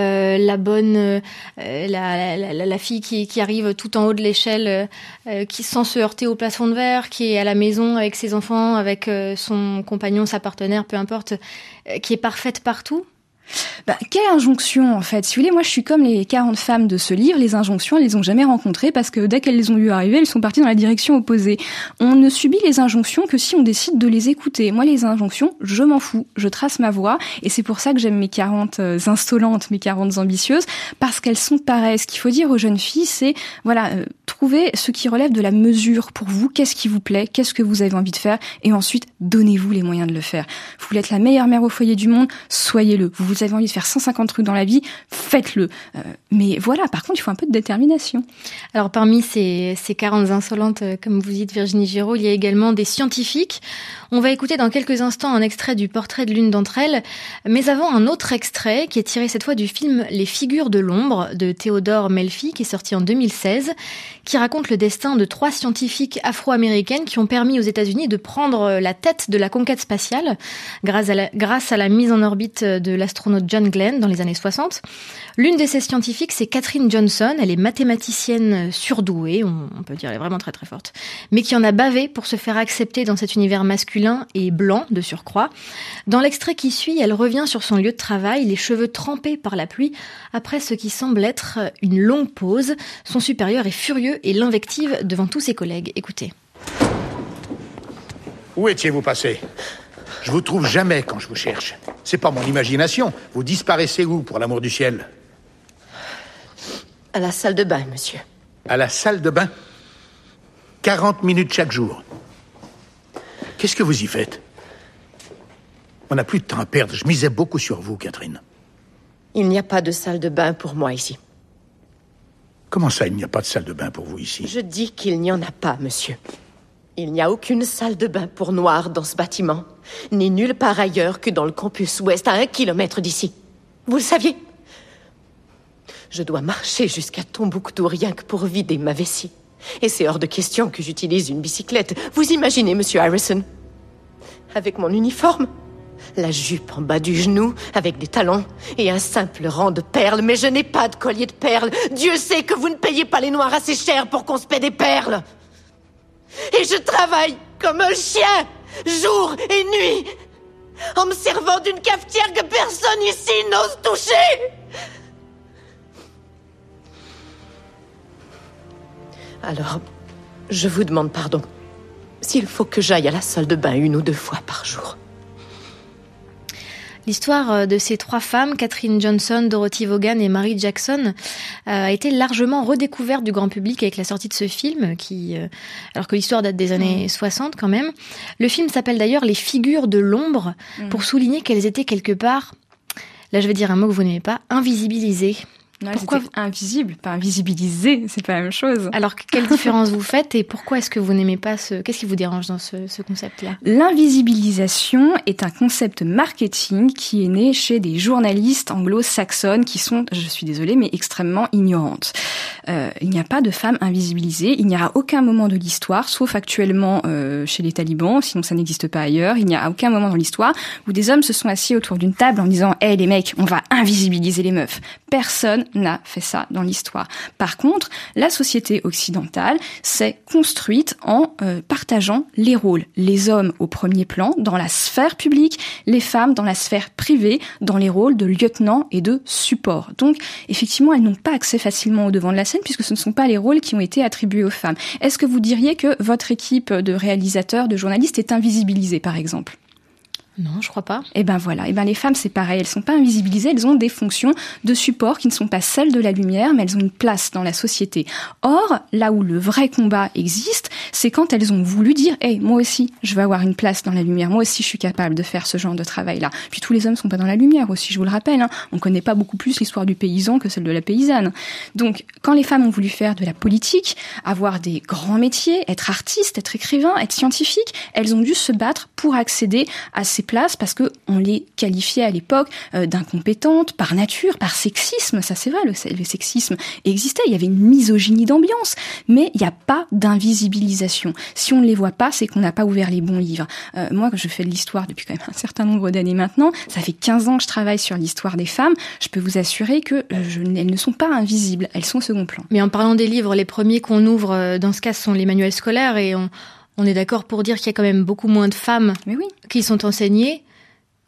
B: la bonne, la fille qui arrive tout en haut de l'échelle, qui sans se heurter au plafond de verre, qui est à la maison avec ses enfants, avec son compagnon, sa partenaire, peu importe, qui est parfaite partout?
C: Quelle injonction, en fait? Si vous voulez, moi, je suis comme les 40 femmes de ce livre. Les injonctions, elles les ont jamais rencontrées parce que dès qu'elles les ont vues arriver, elles sont parties dans la direction opposée. On ne subit les injonctions que si on décide de les écouter. Moi, les injonctions, je m'en fous. Je trace ma voie. Et c'est pour ça que j'aime mes 40 insolentes, mes 40 ambitieuses, parce qu'elles sont pareilles. Ce qu'il faut dire aux jeunes filles, c'est, trouver ce qui relève de la mesure pour vous. Qu'est-ce qui vous plaît? Qu'est-ce que vous avez envie de faire? Et ensuite, donnez-vous les moyens de le faire. Vous voulez être la meilleure mère au foyer du monde? Soyez-le. Vous avez envie de faire 150 trucs dans la vie, faites-le. Mais voilà, par contre, il faut un peu de détermination.
B: Alors, parmi ces 40 insolentes, comme vous dites, Virginie Giraud, il y a également des scientifiques. On va écouter dans quelques instants un extrait du portrait de l'une d'entre elles, mais avant un autre extrait qui est tiré cette fois du film Les figures de l'ombre de Theodore Melfi, qui est sorti en 2016, qui raconte le destin de 3 scientifiques afro-américaines qui ont permis aux États-Unis de prendre la tête de la conquête spatiale grâce à la mise en orbite de l'astronaute John Glenn dans les années 60. L'une de ces scientifiques, c'est Katherine Johnson. Elle est mathématicienne surdouée, on peut dire, elle est vraiment très très forte, mais qui en a bavé pour se faire accepter dans cet univers masculin et blanc de surcroît. Dans l'extrait qui suit, elle revient sur son lieu de travail, les cheveux trempés par la pluie, après ce qui semble être une longue pause. Son supérieur est furieux et l'invective devant tous ses collègues. Écoutez.
I: Où étiez-vous passé? Je vous trouve jamais quand je vous cherche. C'est pas mon imagination. Vous disparaissez où, pour l'amour du ciel?
J: À la salle de bain, monsieur.
I: À la salle de bain? 40 minutes chaque jour. Qu'est-ce que vous y faites? On n'a plus de temps à perdre. Je misais beaucoup sur vous, Catherine.
J: Il n'y a pas de salle de bain pour moi ici.
I: Comment ça, il n'y a pas de salle de bain pour vous ici?
J: Je dis qu'il n'y en a pas, monsieur. Il n'y a aucune salle de bain pour noirs dans ce bâtiment, ni nulle part ailleurs que dans le campus ouest, à 1 kilomètre d'ici. Vous le saviez? Je dois marcher jusqu'à Tombouctou rien que pour vider ma vessie. Et c'est hors de question que j'utilise une bicyclette. Vous imaginez, monsieur Harrison? Avec mon uniforme, la jupe en bas du genou, avec des talons, et un simple rang de perles. Mais je n'ai pas de collier de perles. Dieu sait que vous ne payez pas les noirs assez cher pour qu'on se paie des perles. Et je travaille comme un chien, jour et nuit, en me servant d'une cafetière que personne ici n'ose toucher. Alors, je vous demande pardon s'il faut que j'aille à la salle de bain 1 ou 2 fois par jour.
B: L'histoire de ces 3 femmes, Katherine Johnson, Dorothy Vaughan et Mary Jackson, a été largement redécouverte du grand public avec la sortie de ce film, alors que l'histoire date des années 60 quand même. Le film s'appelle d'ailleurs Les figures de l'ombre, pour souligner qu'elles étaient quelque part, là je vais dire un mot que vous n'aimez pas, invisibilisées.
C: Non, pourquoi invisible, pas invisibilisé, c'est pas la même chose.
B: Alors, quelle différence vous faites et pourquoi est-ce que vous n'aimez pas qu'est-ce qui vous dérange dans ce concept-là?
C: L'invisibilisation est un concept marketing qui est né chez des journalistes anglo-saxonnes qui sont, je suis désolée, mais extrêmement ignorantes. Il n'y a pas de femmes invisibilisées, il n'y a aucun moment de l'histoire, sauf actuellement chez les talibans, sinon ça n'existe pas ailleurs, il n'y a aucun moment dans l'histoire où des hommes se sont assis autour d'une table en disant « Hey les mecs, on va invisibiliser les meufs ». Personne n'a fait ça dans l'histoire. Par contre, la société occidentale s'est construite en partageant les rôles. Les hommes au premier plan, dans la sphère publique, les femmes dans la sphère privée, dans les rôles de lieutenant et de support. Donc, effectivement, elles n'ont pas accès facilement au devant de la scène puisque ce ne sont pas les rôles qui ont été attribués aux femmes. Est-ce que vous diriez que votre équipe de réalisateurs, de journalistes est invisibilisée, par exemple ?
B: Non, je crois pas.
C: Eh ben voilà, les femmes c'est pareil, elles sont pas invisibilisées, elles ont des fonctions de support qui ne sont pas celles de la lumière, mais elles ont une place dans la société. Or, là où le vrai combat existe, c'est quand elles ont voulu dire « Hey, moi aussi, je veux avoir une place dans la lumière, moi aussi je suis capable de faire ce genre de travail-là ». Puis tous les hommes sont pas dans la lumière aussi, je vous le rappelle, hein. On connaît pas beaucoup plus l'histoire du paysan que celle de la paysanne. Donc, quand les femmes ont voulu faire de la politique, avoir des grands métiers, être artistes, être écrivains, être scientifiques, elles ont dû se battre pour accéder à ces places parce que on les qualifiait à l'époque d'incompétentes par nature, par sexisme. Ça c'est vrai, le sexisme existait, il y avait une misogynie d'ambiance, mais il n'y a pas d'invisibilisation. Si on ne les voit pas, c'est qu'on n'a pas ouvert les bons livres. Moi, je fais de l'histoire depuis quand même un certain nombre d'années maintenant, ça fait 15 ans que je travaille sur l'histoire des femmes, je peux vous assurer que elles ne sont pas invisibles, elles sont au second plan.
B: Mais en parlant des livres, les premiers qu'on ouvre dans ce cas sont les manuels scolaires et on est d'accord pour dire qu'il y a quand même beaucoup moins de femmes qui sont enseignées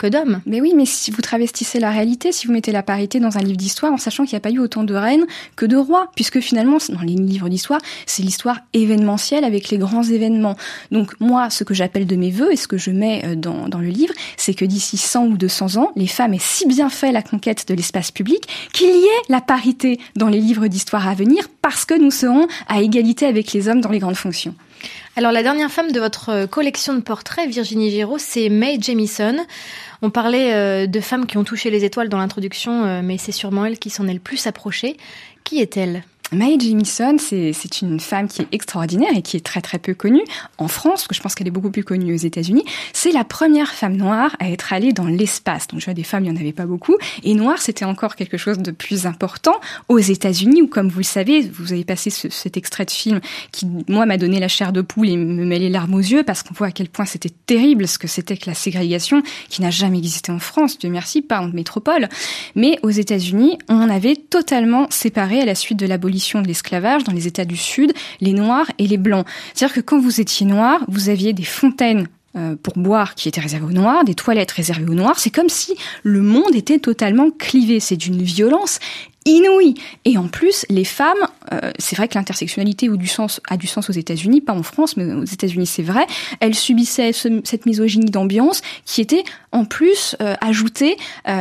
B: que d'hommes.
C: Mais oui, mais si vous travestissez la réalité, si vous mettez la parité dans un livre d'histoire, en sachant qu'il n'y a pas eu autant de reines que de rois, puisque finalement, dans les livres d'histoire, c'est l'histoire événementielle avec les grands événements. Donc moi, ce que j'appelle de mes vœux et ce que je mets dans le livre, c'est que d'ici 100 ou 200 ans, les femmes aient si bien fait la conquête de l'espace public qu'il y ait la parité dans les livres d'histoire à venir, parce que nous serons à égalité avec les hommes dans les grandes fonctions.
B: Alors la dernière femme de votre collection de portraits, Virginie Giraud, c'est Mae Jemison. On parlait de femmes qui ont touché les étoiles dans l'introduction, mais c'est sûrement elle qui s'en est le plus approchée. Qui est-elle ?
C: Mae Jemison, c'est une femme qui est extraordinaire et qui est très très peu connue en France, parce que je pense qu'elle est beaucoup plus connue aux États-Unis. C'est la première femme noire à être allée dans l'espace. Donc je vois des femmes, il n'y en avait pas beaucoup. Et noire, c'était encore quelque chose de plus important aux États-Unis, où comme vous le savez, vous avez passé cet extrait de film qui, moi, m'a donné la chair de poule et me met les larmes aux yeux, parce qu'on voit à quel point c'était terrible ce que c'était que la ségrégation, qui n'a jamais existé en France, Dieu merci, pas en métropole. Mais aux États-Unis, on avait totalement séparé à la suite de l'abolition de l'esclavage dans les États du Sud, les Noirs et les Blancs. C'est-à-dire que quand vous étiez noir, vous aviez des fontaines pour boire qui étaient réservées aux Noirs, des toilettes réservées aux Noirs. C'est comme si le monde était totalement clivé. C'est d'une violence inouïe. Et en plus, les femmes, c'est vrai que l'intersectionnalité a du sens aux États-Unis, pas en France, mais aux États-Unis c'est vrai, elles subissaient cette misogynie d'ambiance qui était en plus ajoutée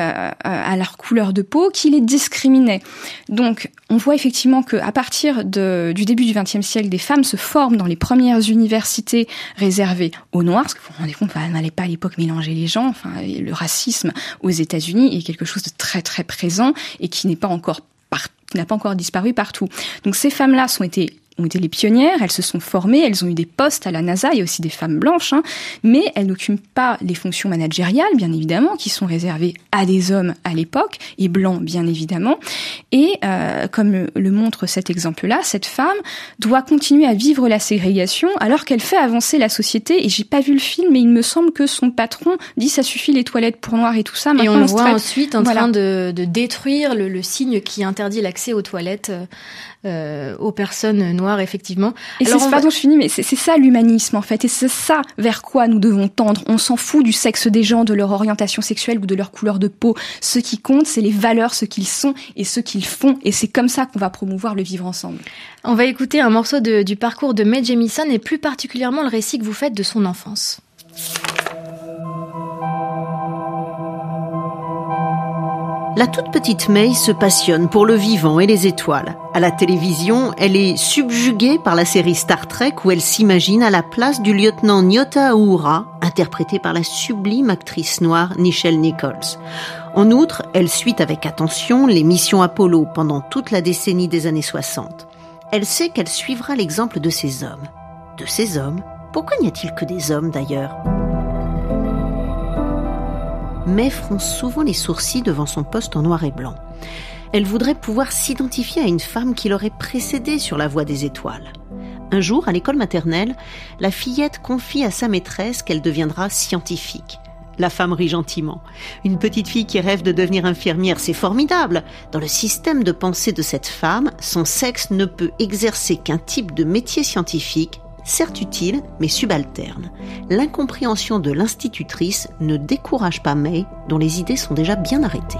C: à leur couleur de peau, qui les discriminait. Donc, on voit effectivement qu'à partir du début du XXe siècle, des femmes se forment dans les premières universités réservées aux Noirs, parce que vous vous rendez compte, on n'allait pas à l'époque mélanger les gens. Enfin, le racisme aux États-Unis est quelque chose de très très présent et qui n'a pas encore disparu partout. Donc ces femmes-là ont été les pionnières, elles se sont formées, elles ont eu des postes à la NASA, il y a aussi des femmes blanches, mais elles n'occupent pas les fonctions managériales, bien évidemment, qui sont réservées à des hommes à l'époque, et blancs, bien évidemment. Et comme le montre cet exemple-là, cette femme doit continuer à vivre la ségrégation alors qu'elle fait avancer la société. Et j'ai pas vu le film, mais il me semble que son patron dit ça suffit les toilettes pour noirs et tout ça.
B: Maintenant, et on le voit ensuite en train de détruire le signe qui interdit l'accès aux toilettes aux personnes noires, effectivement.
C: Et pardon, je finis, mais c'est ça l'humanisme, en fait. Et c'est ça vers quoi nous devons tendre. On s'en fout du sexe des gens, de leur orientation sexuelle ou de leur couleur de peau. Ce qui compte, c'est les valeurs, ce qu'ils sont et ce qu'ils font. Et c'est comme ça qu'on va promouvoir le vivre ensemble.
B: On va écouter un morceau du parcours de Mae Jemison et plus particulièrement le récit que vous faites de son enfance.
D: La toute petite Mae se passionne pour le vivant et les étoiles. À la télévision, elle est subjuguée par la série Star Trek où elle s'imagine à la place du lieutenant Nyota Uhura, interprété par la sublime actrice noire Nichelle Nichols. En outre, elle suit avec attention les missions Apollo pendant toute la décennie des années 60. Elle sait qu'elle suivra l'exemple de ces hommes. De ces hommes ? Pourquoi n'y a-t-il que des hommes d'ailleurs ? Mae fronce souvent les sourcils devant son poste en noir et blanc. Elle voudrait pouvoir s'identifier à une femme qui l'aurait précédée sur la voie des étoiles. Un jour, à l'école maternelle, la fillette confie à sa maîtresse qu'elle deviendra scientifique. La femme rit gentiment. Une petite fille qui rêve de devenir infirmière, c'est formidable. Dans le système de pensée de cette femme, son sexe ne peut exercer qu'un type de métier scientifique, certes utile, mais subalterne. L'incompréhension de l'institutrice ne décourage pas Mae, dont les idées sont déjà bien arrêtées.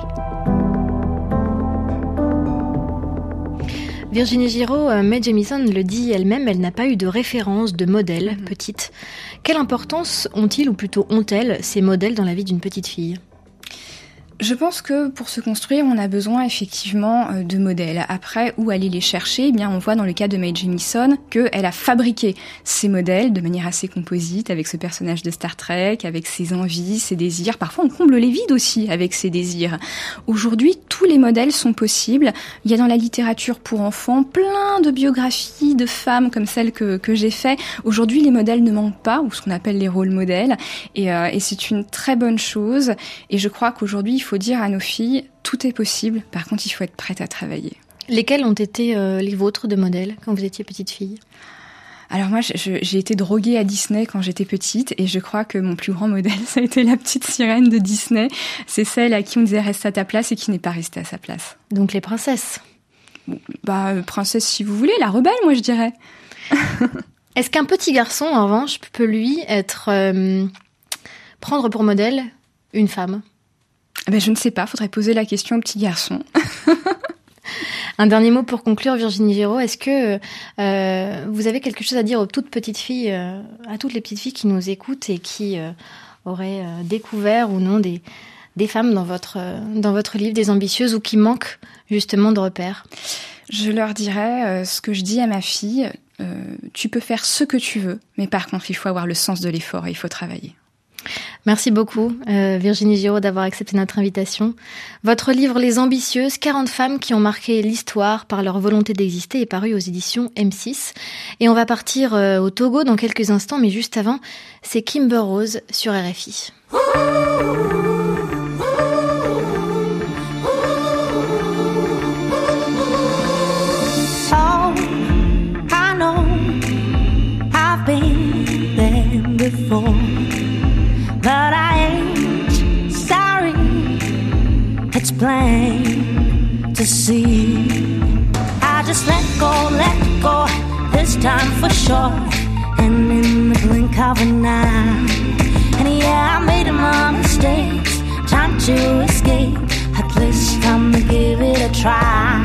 B: Virginie Giraud, Mae Jemison le dit elle-même, elle n'a pas eu de référence, de modèle petite. Quelle importance ont-ils, ou plutôt ont-elles, ces modèles dans la vie d'une petite fille ?
C: Je pense que pour se construire, on a besoin effectivement de modèles. Après, où aller les chercher ? Eh bien, on voit dans le cas de Mae Jemison qu'elle a fabriqué ces modèles de manière assez composite, avec ce personnage de Star Trek, avec ses envies, ses désirs. Parfois, on comble les vides aussi avec ses désirs. Aujourd'hui, tous les modèles sont possibles. Il y a dans la littérature pour enfants plein de biographies de femmes comme celle que j'ai fait. Aujourd'hui, les modèles ne manquent pas, ou ce qu'on appelle les rôles modèles. Et c'est une très bonne chose. Et je crois qu'aujourd'hui, il faut dire à nos filles, tout est possible. Par contre, il faut être prête à travailler.
B: Lesquels ont été les vôtres de modèles quand vous étiez petite fille ?
C: Alors moi, j'ai été droguée à Disney quand j'étais petite et je crois que mon plus grand modèle, ça a été la petite sirène de Disney. C'est celle à qui on disait reste à ta place et qui n'est pas restée à sa place.
B: Donc les princesses ?
C: Princesse si vous voulez, la rebelle, moi je dirais.
B: Est-ce qu'un petit garçon, en revanche, peut lui être prendre pour modèle une femme?
C: Je ne sais pas, faudrait poser la question au petit garçon.
B: Un dernier mot pour conclure, Virginie Giraud. Est-ce que vous avez quelque chose à dire aux toutes petites filles, à toutes les petites filles qui nous écoutent et qui auraient découvert ou non des femmes dans votre livre, des ambitieuses, ou qui manquent justement de repères?
C: Je leur dirais ce que je dis à ma fille, tu peux faire ce que tu veux, mais par contre, il faut avoir le sens de l'effort et il faut travailler.
B: Merci beaucoup, Virginie Giraud, d'avoir accepté notre invitation. Votre livre Les Ambitieuses, 40 femmes qui ont marqué l'histoire par leur volonté d'exister, est paru aux éditions M6. Et on va partir au Togo dans quelques instants, mais juste avant, c'est Kimber Rose sur RFI.
H: Oh, I know I've been there before, but I ain't sorry. It's plain to see. I just let go this time for sure, and in the blink of an eye. And yeah, I made my mistakes, time to escape. At least I'm gonna give it a try.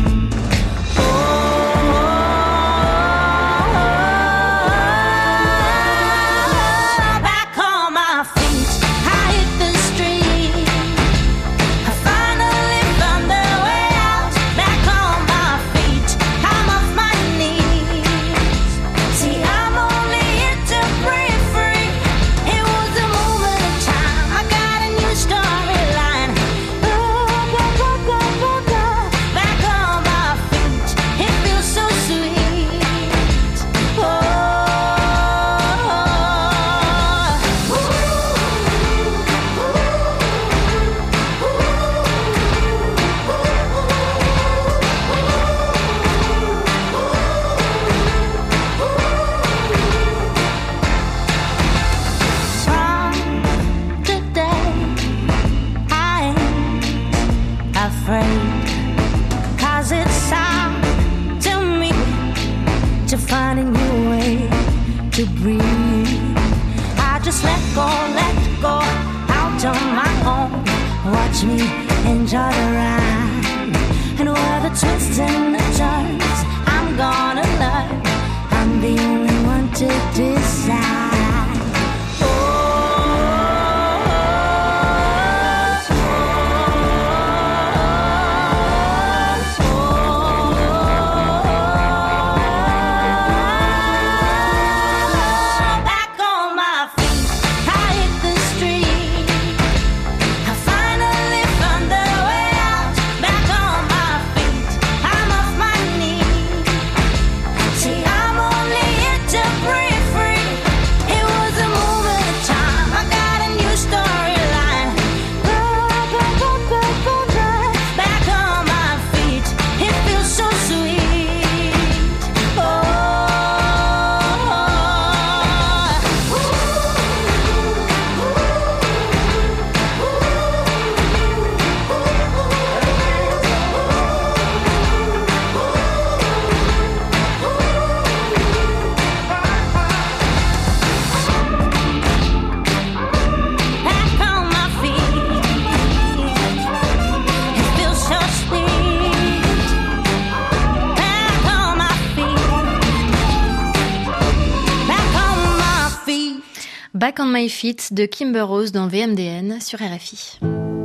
B: Back on My Feet de Kimber Rose dans VMDN sur RFI.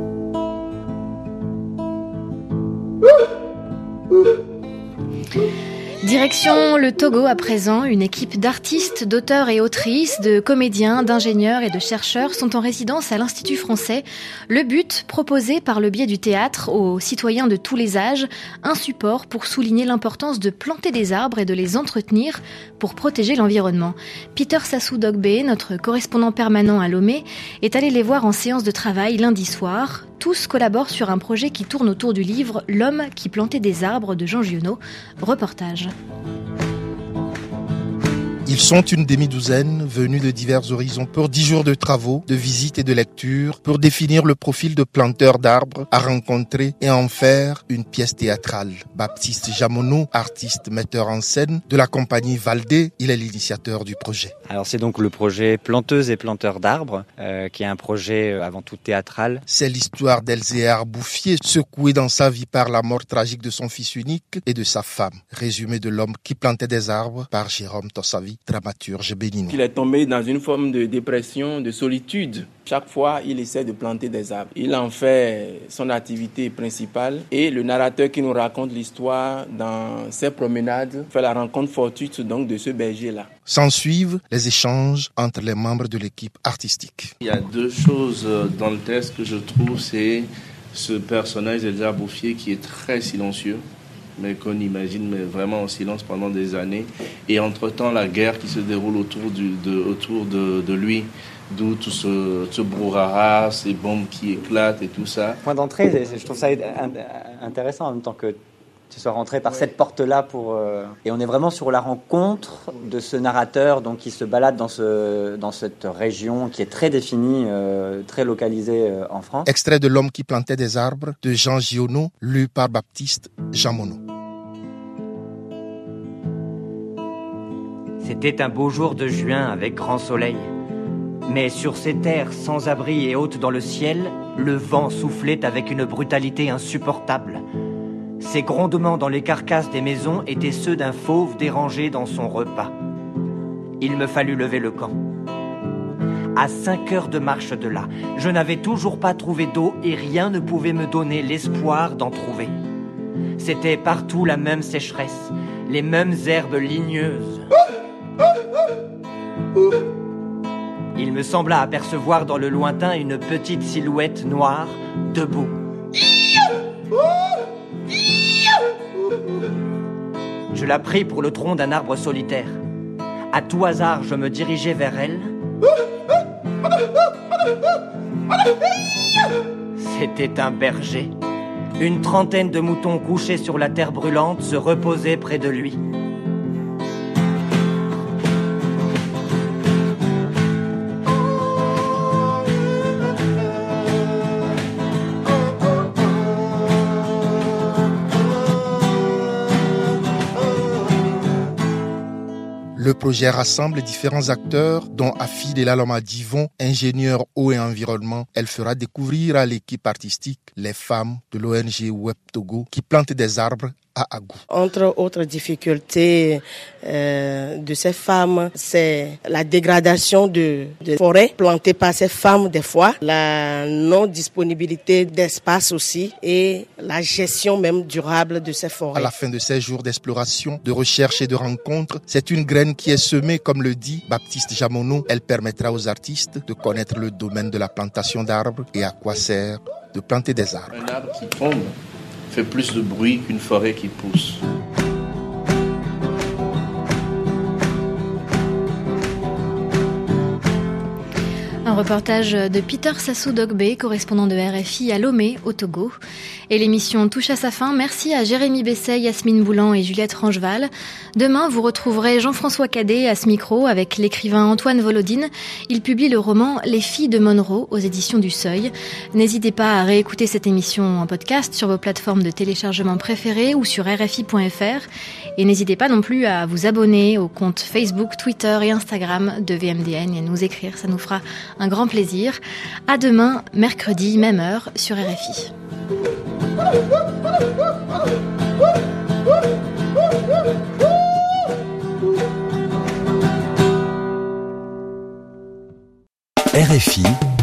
B: Direction le Togo à présent, une équipe d'artistes, d'auteurs et autrices, de comédiens, d'ingénieurs et de chercheurs sont en résidence à l'Institut français. Le but, proposer par le biais du théâtre aux citoyens de tous les âges un support pour souligner l'importance de planter des arbres et de les entretenir pour protéger l'environnement. Peter Sassou Dogbe, notre correspondant permanent à Lomé, est allé les voir en séance de travail lundi soir. Tous collaborent sur un projet qui tourne autour du livre « L'homme qui plantait des arbres » de Jean Giono. Reportage.
K: Ils sont une demi-douzaine venus de divers horizons pour 10 jours de travaux, de visites et de lectures pour définir le profil de planteur d'arbres à rencontrer et en faire une pièce théâtrale. Baptiste Jamono, artiste metteur en scène de la compagnie Valdé, il est l'initiateur du projet.
L: Alors c'est donc le projet Planteuses et planteurs d'arbres, qui est un projet avant tout théâtral.
K: C'est l'histoire d'Elzéar Bouffier, secoué dans sa vie par la mort tragique de son fils unique et de sa femme. Résumé de l'homme qui plantait des arbres par Jérôme Tossavi, dramaturge béninois.
M: Il est tombé dans une forme de dépression, de solitude. Chaque fois, il essaie de planter des arbres. Il en fait son activité principale et le narrateur qui nous raconte l'histoire dans ses promenades fait la rencontre fortuite donc de ce berger-là.
K: S'ensuivent les échanges entre les membres de l'équipe artistique.
N: Il y a deux choses dans le texte que je trouve, c'est ce personnage d'Elzéar Bouffier qui est très silencieux, mais qu'on imagine mais vraiment en silence pendant des années. Et entre-temps, la guerre qui se déroule autour de lui, d'où tout ce brouhaha, ces bombes qui éclatent et tout ça.
L: Point d'entrée, je trouve ça intéressant en même temps que tu sois rentré par cette porte-là et on est vraiment sur la rencontre de ce narrateur donc qui se balade dans cette région qui est très définie, très localisée en France.
K: Extrait de L'homme qui plantait des arbres de Jean Giono, lu par Baptiste Jamono.
O: C'était un beau jour de juin avec grand soleil. Mais sur ces terres sans abri et hautes dans le ciel, le vent soufflait avec une brutalité insupportable. Ces grondements dans les carcasses des maisons étaient ceux d'un fauve dérangé dans son repas. Il me fallut lever le camp. À 5 heures de marche de là, je n'avais toujours pas trouvé d'eau et rien ne pouvait me donner l'espoir d'en trouver. C'était partout la même sécheresse, les mêmes herbes ligneuses. Il me sembla apercevoir dans le lointain une petite silhouette noire, debout. Je la pris pour le tronc d'un arbre solitaire. À tout hasard, je me dirigeai vers elle. C'était un berger. Une trentaine de moutons couchés sur la terre brûlante se reposaient près de lui.
K: Le projet rassemble différents acteurs, dont Afi Delaloma Divon, ingénieur eau et environnement. Elle fera découvrir à l'équipe artistique les femmes de l'ONG Web Togo qui plantent des arbres à Agou.
P: Entre autres difficultés de ces femmes, c'est la dégradation de forêts plantées par ces femmes des fois, la non-disponibilité d'espace aussi et la gestion même durable de ces forêts.
K: À la fin de ces jours d'exploration, de recherche et de rencontre, c'est une graine qui est semée, comme le dit Baptiste Jamono. Elle permettra aux artistes de connaître le domaine de la plantation d'arbres et à quoi sert de planter des arbres.
N: Un arbre qui tombe fait plus de bruit qu'une forêt qui pousse.
B: Un reportage de Peter Sassou Dogbe, correspondant de RFI à Lomé, au Togo. Et l'émission touche à sa fin. Merci à Jérémy Besset, Yasmine Boulan et Juliette Rangeval. Demain, vous retrouverez Jean-François Cadet à ce micro avec l'écrivain Antoine Volodine. Il publie le roman Les filles de Monroe aux éditions du Seuil. N'hésitez pas à réécouter cette émission en podcast sur vos plateformes de téléchargement préférées ou sur RFI.fr. Et n'hésitez pas non plus à vous abonner aux comptes Facebook, Twitter et Instagram de VMDN et nous écrire. Ça nous fera un grand plaisir. À demain, mercredi, même heure, sur RFI.
A: RFI